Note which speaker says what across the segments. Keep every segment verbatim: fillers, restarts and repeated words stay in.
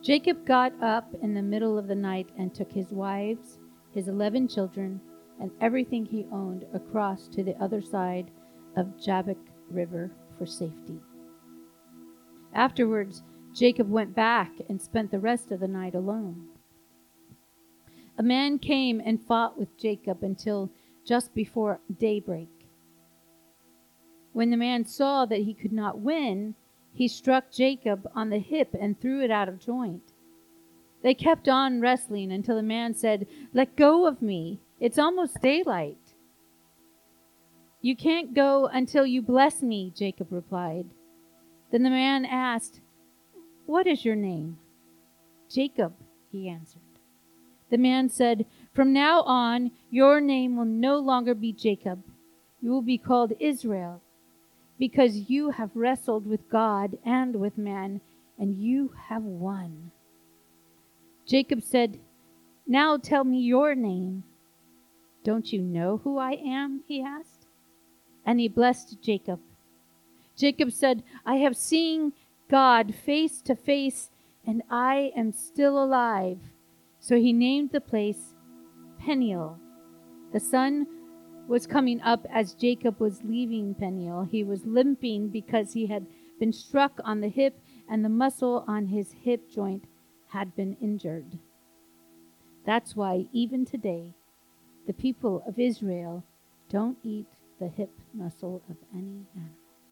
Speaker 1: Jacob got up in the middle of the night and took his wives, his eleven children, and everything he owned across to the other side of Jabbok River for safety. Afterwards, Jacob went back and spent the rest of the night alone. A man came and fought with Jacob until just before daybreak. When the man saw that he could not win, he struck Jacob on the hip and threw it out of joint. They kept on wrestling until the man said, "Let go of me. It's almost daylight." "You can't go until you bless me," Jacob replied. Then the man asked, "What is your name?" "Jacob," he answered. The man said, "From now on, your name will no longer be Jacob. You will be called Israel, because you have wrestled with God and with man, and you have won." Jacob said, "Now tell me your name." "Don't you know who I am?" he asked. And he blessed Jacob. Jacob said, "I have seen God face to face, and I am still alive." So he named the place Peniel. The sun was coming up as Jacob was leaving Peniel. He was limping because he had been struck on the hip, and the muscle on his hip joint had been injured. That's why even today, the people of Israel don't eat the hip muscle of any animal.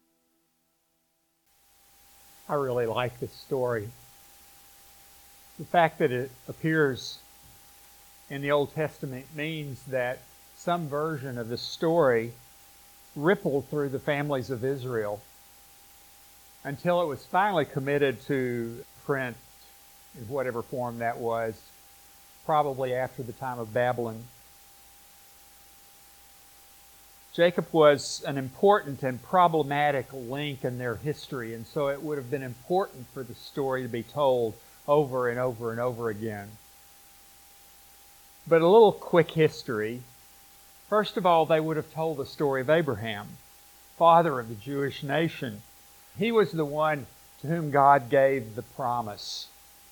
Speaker 2: I really like this story. The fact that it appears in the Old Testament means that some version of the story rippled through the families of Israel until it was finally committed to print in whatever form that was, probably after the time of Babylon. Jacob was an important and problematic link in their history, and so it would have been important for the story to be told over and over and over again. But a little quick history. First of all, they would have told the story of Abraham, father of the Jewish nation. He was the one to whom God gave the promise.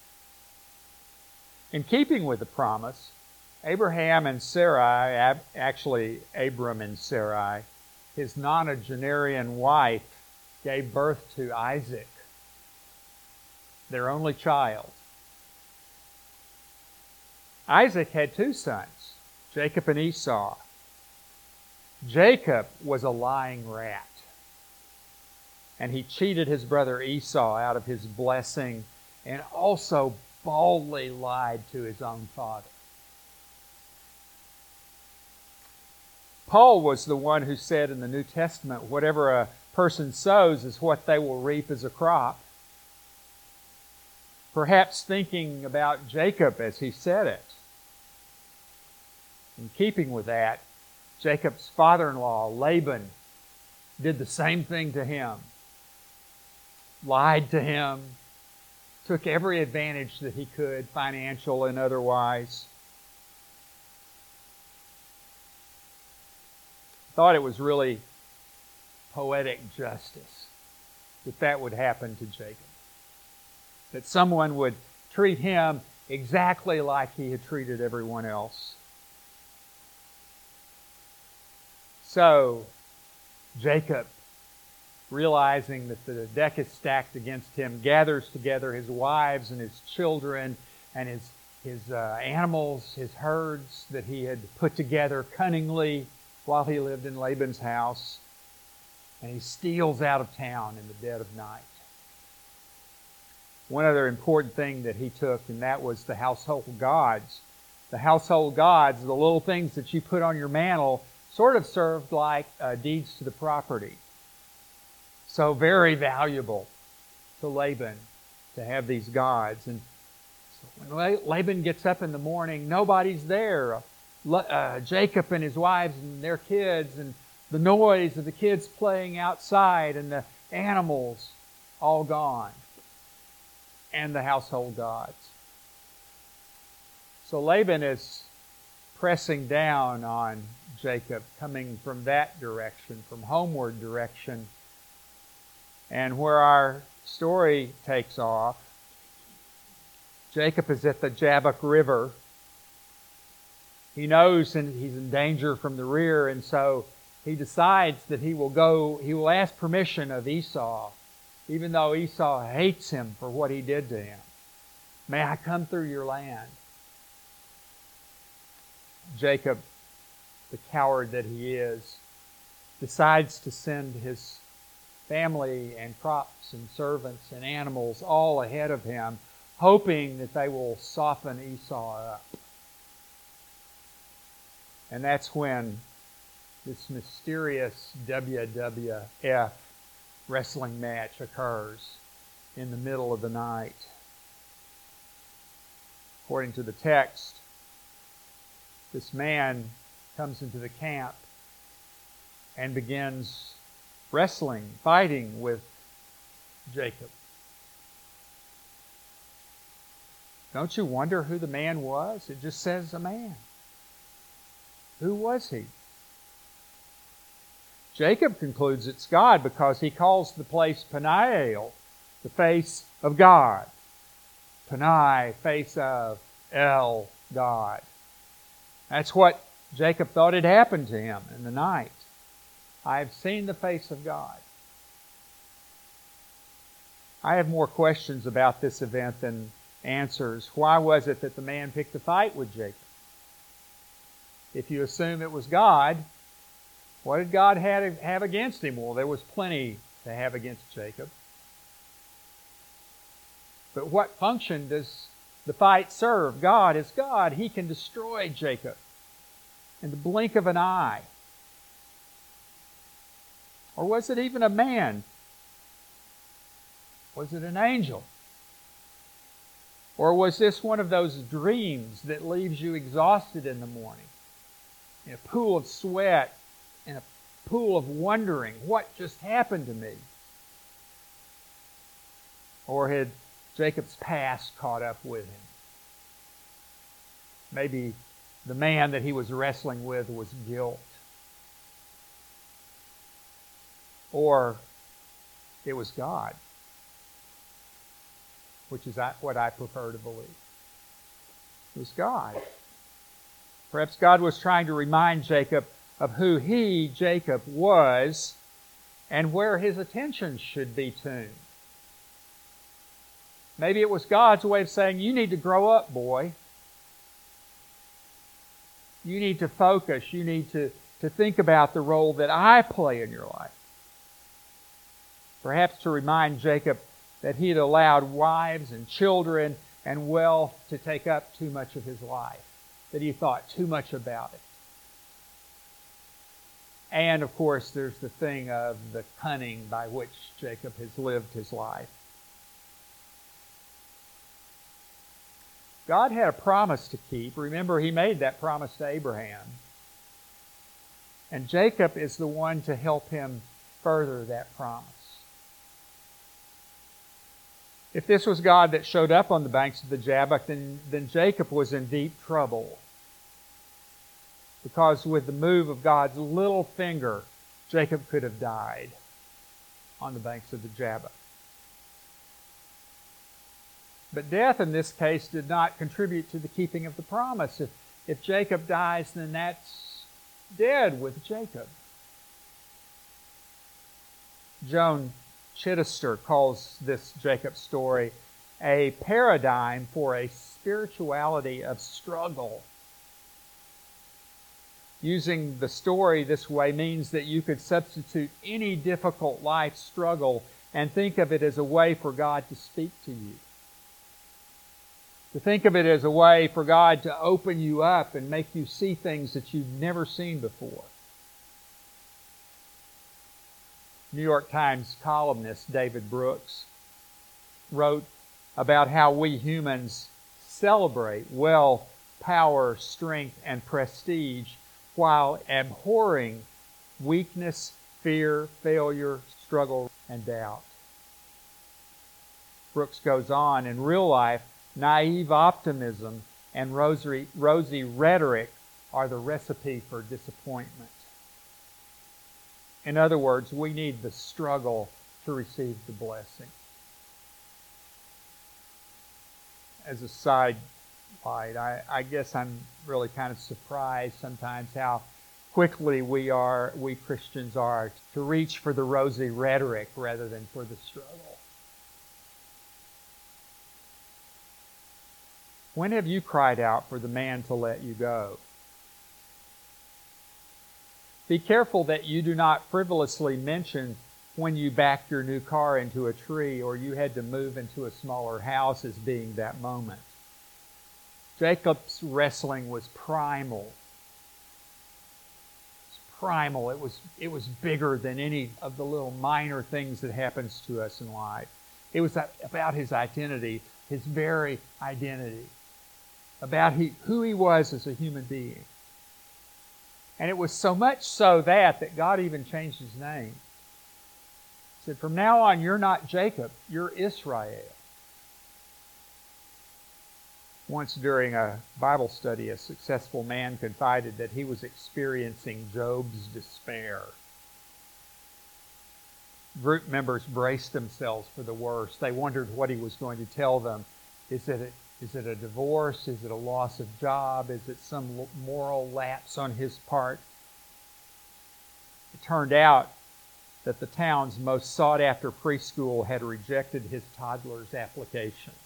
Speaker 2: In keeping with the promise, Abraham and Sarai, actually Abram and Sarai, his nonagenarian wife, gave birth to Isaac, their only child. Isaac had two sons, Jacob and Esau. Jacob was a lying rat, and he cheated his brother Esau out of his blessing and also boldly lied to his own father. Paul was the one who said in the New Testament, whatever a person sows is what they will reap as a crop. Perhaps thinking about Jacob as he said it. In keeping with that, Jacob's father-in-law, Laban, did the same thing to him. Lied to him, took every advantage that he could, financial and otherwise. Thought it was really poetic justice that that would happen to Jacob. That someone would treat him exactly like he had treated everyone else. So, Jacob, realizing that the deck is stacked against him, gathers together his wives and his children and his, his uh, animals, his herds that he had put together cunningly while he lived in Laban's house, and he steals out of town in the dead of night. One other important thing that he took, and that was the household gods. The household gods, the little things that you put on your mantle, sort of served like uh, deeds to the property. So very valuable to Laban to have these gods. And so when Laban gets up in the morning, nobody's there. Uh, Jacob and his wives and their kids, and the noise of the kids playing outside, and the animals all gone, and the household gods. So Laban is pressing down on Jacob, coming from that direction, from homeward direction. And where our story takes off Jacob is at the Jabbok River. He knows and he's in danger from the rear, and so he decides that he will go, he will ask permission of Esau, even though Esau hates him for what he did to him. May I come through your land? Jacob, the coward that he is, decides to send his family and crops and servants and animals all ahead of him, hoping that they will soften Esau up. And that's when this mysterious W W F wrestling match occurs in the middle of the night. According to the text, this man comes into the camp and begins wrestling, fighting with Jacob. Don't you wonder who the man was? It just says a man. Who was he? Jacob concludes it's God because he calls the place Peniel, the face of God. Peni, face of El, God. That's what Jacob thought had happened to him in the night. I have seen the face of God. I have more questions about this event than answers. Why was it that the man picked a fight with Jacob? If you assume it was God, what did God have, have against him? Well, there was plenty to have against Jacob. But what function does the fight serve? God is God. He can destroy Jacob in the blink of an eye. Or was it even a man? Was it an angel? Or was this one of those dreams that leaves you exhausted in the morning? In a pool of sweat, in a pool of wondering, what just happened to me? Or had Jacob's past caught up with him? Maybe the man that he was wrestling with was guilt. Or it was God, which is what I prefer to believe. It was God. Perhaps God was trying to remind Jacob of who he, Jacob, was and where his attention should be tuned. Maybe it was God's way of saying, you need to grow up, boy. You need to focus. You need to, to think about the role that I play in your life. Perhaps to remind Jacob that he had allowed wives and children and wealth to take up too much of his life, that he thought too much about it. And, of course, there's the thing of the cunning by which Jacob has lived his life. God had a promise to keep. Remember, he made that promise to Abraham. And Jacob is the one to help him further that promise. If this was God that showed up on the banks of the Jabbok, then, then Jacob was in deep trouble. Because with the move of God's little finger, Jacob could have died on the banks of the Jabbok. But death in this case did not contribute to the keeping of the promise. If, if Jacob dies, then that's dead with Jacob. Joan Chittister calls this Jacob story a paradigm for a spirituality of struggle. Using the story this way means that you could substitute any difficult life struggle and think of it as a way for God to speak to you. To think of it as a way for God to open you up and make you see things that you've never seen before. New York Times columnist David Brooks wrote about how we humans celebrate wealth, power, strength, and prestige while abhorring weakness, fear, failure, struggle, and doubt. Brooks goes on, in real life, naive optimism and rosy, rosy rhetoric are the recipe for disappointment. In other words, we need the struggle to receive the blessing. as a side light, I, I guess I'm really kind of surprised sometimes how quickly we are, we Christians are, to reach for the rosy rhetoric rather than for the struggle. When have you cried out for the man to let you go? Be careful that you do not frivolously mention when you backed your new car into a tree or you had to move into a smaller house as being that moment. Jacob's wrestling was primal. It was primal. It was, it was bigger than any of the little minor things that happens to us in life. It was about his identity, his very identity, about he, who he was as a human being. And it was so much so that, that God even changed his name. He said, from now on, you're not Jacob, you're Israel. Once during a Bible study, a successful man confided that he was experiencing Job's despair. Group members braced themselves for the worst. They wondered what he was going to tell them. Is it a, is it a divorce? Is it a loss of job? Is it some moral lapse on his part? It turned out that the town's most sought-after preschool had rejected his toddler's application.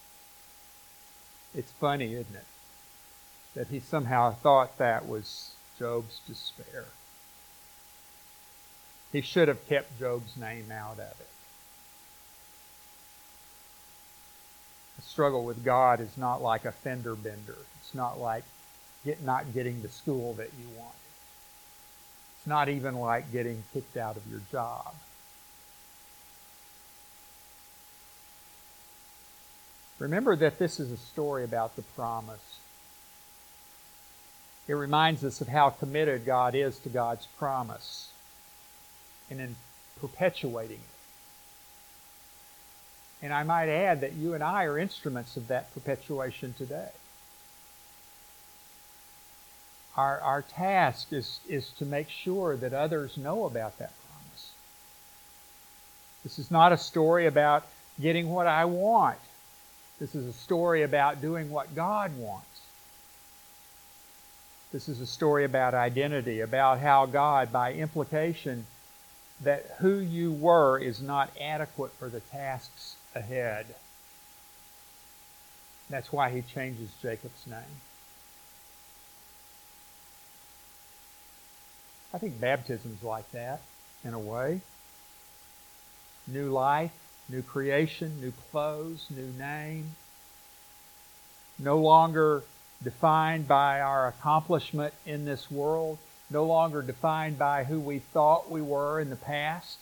Speaker 2: It's funny, isn't it, that he somehow thought that was Job's despair. He should have kept Job's name out of it. The struggle with God is not like a fender bender. It's not like get, not getting the school that you wanted. It's not even like getting kicked out of your job. Remember that this is a story about the promise. It reminds us of how committed God is to God's promise and in perpetuating it. And I might add that you and I are instruments of that perpetuation today. Our, our task is, is to make sure that others know about that promise. This is not a story about getting what I want. This is a story about doing what God wants. This is a story about identity, about how God, by implication, that who you were is not adequate for the tasks ahead. That's why he changes Jacob's name. I think baptism's like that, in a way. New life, new creation, new clothes, new name. No longer defined by our accomplishment in this world. No longer defined by who we thought we were in the past.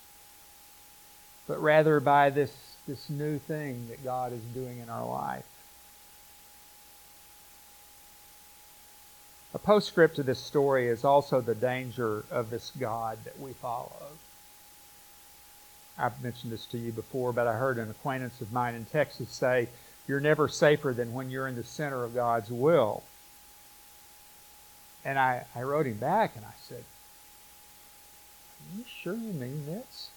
Speaker 2: But rather by this, this new thing that God is doing in our life. A postscript to this story is also the danger of this God that we follow. I've mentioned this to you before, but I heard an acquaintance of mine in Texas say, you're never safer than when you're in the center of God's will. And I, I wrote him back and I said, are you sure you mean this?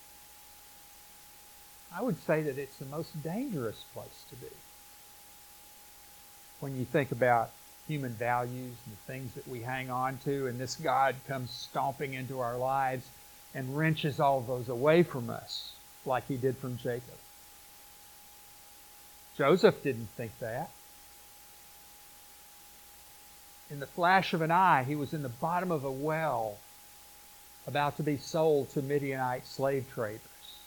Speaker 2: I would say that it's the most dangerous place to be. When you think about human values and the things that we hang on to, and this God comes stomping into our lives and wrenches all those away from us, like he did from Jacob. Joseph didn't think that. In the flash of an eye, he was in the bottom of a well, about to be sold to Midianite slave traders.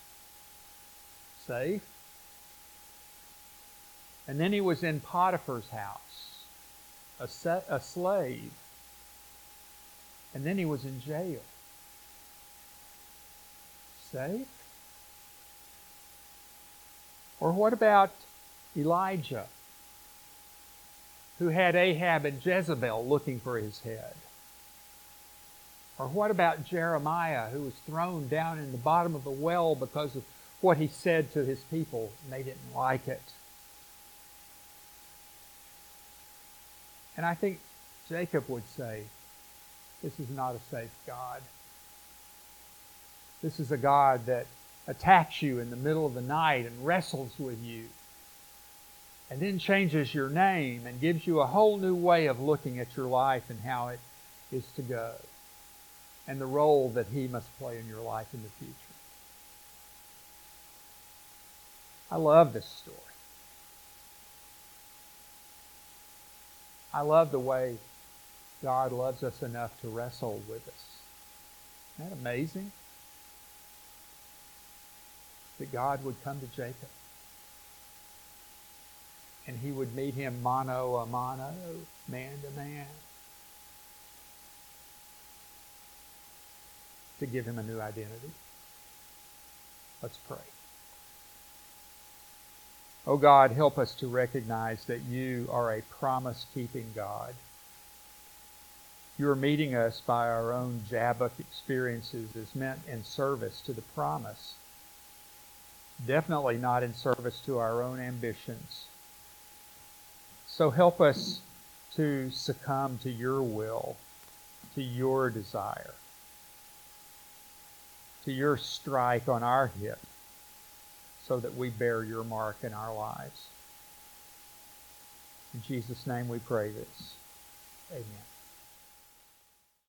Speaker 2: Safe. And then he was in Potiphar's house, a, se- a slave. And then he was in jail. Safe? Or what about Elijah, who had Ahab and Jezebel looking for his head? Or what about Jeremiah, who was thrown down in the bottom of a well because of what he said to his people, and they didn't like it? And I think Jacob would say, this is not a safe God. This is a God that attacks you in the middle of the night and wrestles with you. and then changes your name and gives you a whole new way of looking at your life and how it is to go, and the role that He must play in your life in the future. I love this story. I love the way God loves us enough to wrestle with us. Isn't that amazing? That God would come to Jacob and He would meet him mano a mano, man to man, to give him a new identity. Let's pray. Oh God, help us to recognize that You are a promise-keeping God. You are meeting us by our own Jabbok experiences as meant in service to the promise. Definitely not in service to our own ambitions. So help us to succumb to Your will, to Your desire, to Your strike on our hip, so that we bear Your mark in our lives. In Jesus' name we pray this. Amen.